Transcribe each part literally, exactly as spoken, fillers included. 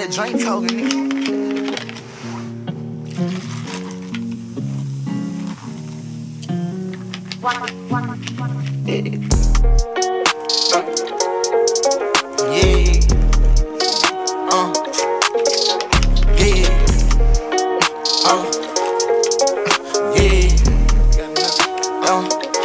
that drink talking. Yeah. Yeah. Uh. Yeah. Uh. Yeah. Uh.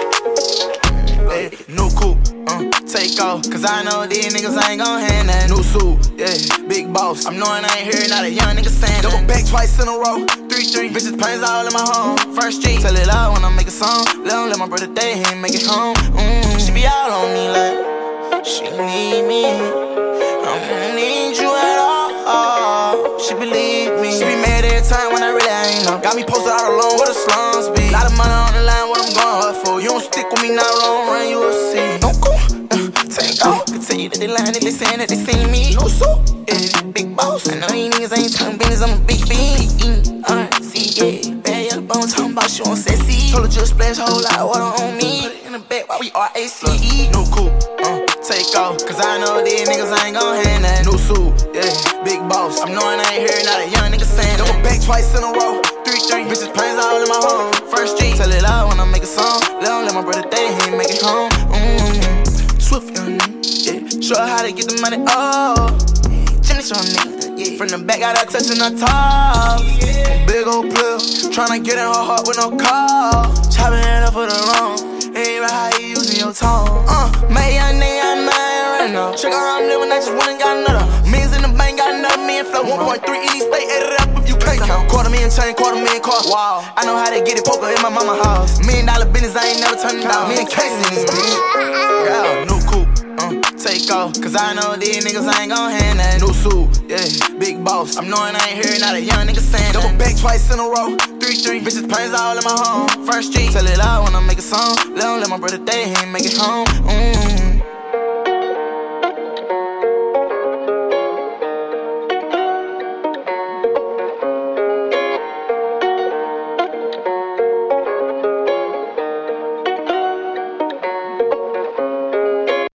Hey, new coupe. Uh. Take off, cause I know these niggas ain't gon' hand that new suit, yeah, big boss. I'm knowing I ain't hearing not a young nigga saying that. Double back twice in a row, three, three. Bitches planes all in my home. First street, tell it loud when I make a song. Let him let my brother day, he ain't make it home. Mm, she be all on me like, she need me. I don't need you at all. She believe me. She be mad every time when I really ain't know. Got me posted out alone where the slums be. Lot of money on the line, what I'm going hard for. You don't stick with me now, long run, you will see. Don't go. Take off, continue that they lying, that they saying that they seen me. No so, yeah, big boss. I know these niggas ain't talking business, I'm a big bean. Uh, see, yeah, bad yellow bone talking about you on sexy. Told her just splash a whole lot of water on me. Put it in the back while we R A C E. New coupe, uh, take off, cause I know these niggas ain't gon' hand that. New suit, yeah, big boss. I'm knowing I ain't hearing not a young nigga saying that. Double back twice in a row, three, three. Bitches planes all in my home. First street, tell it loud when I make a song. Let him let my brother day, he ain't make it home. Mm-hmm. Swift young nigga, yeah. Show her how to get the money, oh. Jimmy show nigga, yeah. From the back, got her touching her toes. Yeah. Big old pill, tryna get in her heart with no call. Chopping it up for the wrong. Ain't right how you using your tone. Uh, made young nigga, I'm mad right now. Check out how I'm living, I just went and got another. Millions in the bank, got another million flow. one point three in each state, add it up if you can't count. Quarter million chain, quarter million car. Wow, I know how to get it, poker in my mama house. Million dollar business, I ain't never turning down. Me and Casey in this bitch. Yeah, new coupe, uh, take off, cause I know these niggas ain't gon' hand that. New suit, yeah, big boss. I'm knowing I ain't hearing not a young nigga saying that. Double back twice in a row, three, three. Bitches planes all in my home. First street, tell it loud when I make a song. Let him let my brother day, he ain't make it home.